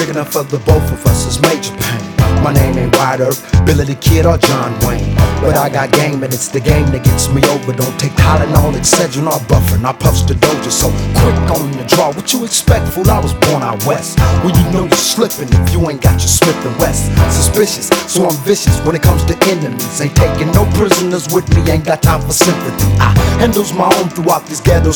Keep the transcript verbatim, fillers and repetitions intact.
big enough for the both of us is major pain. My name ain't Wide Earth, Billy the Kid or John Wayne, but I got game and it's the game that gets me over. Don't take Tylenol, Excedrin or Buffer, I puffs the doja so quick on the draw. What you expect, fool? I was born out west, well you know you're slipping if you ain't got your Smith and West. Suspicious, so I'm vicious when it comes to enemies. Ain't taking no prisoners with me, ain't got time for sympathy. I handles my own throughout these ghettos.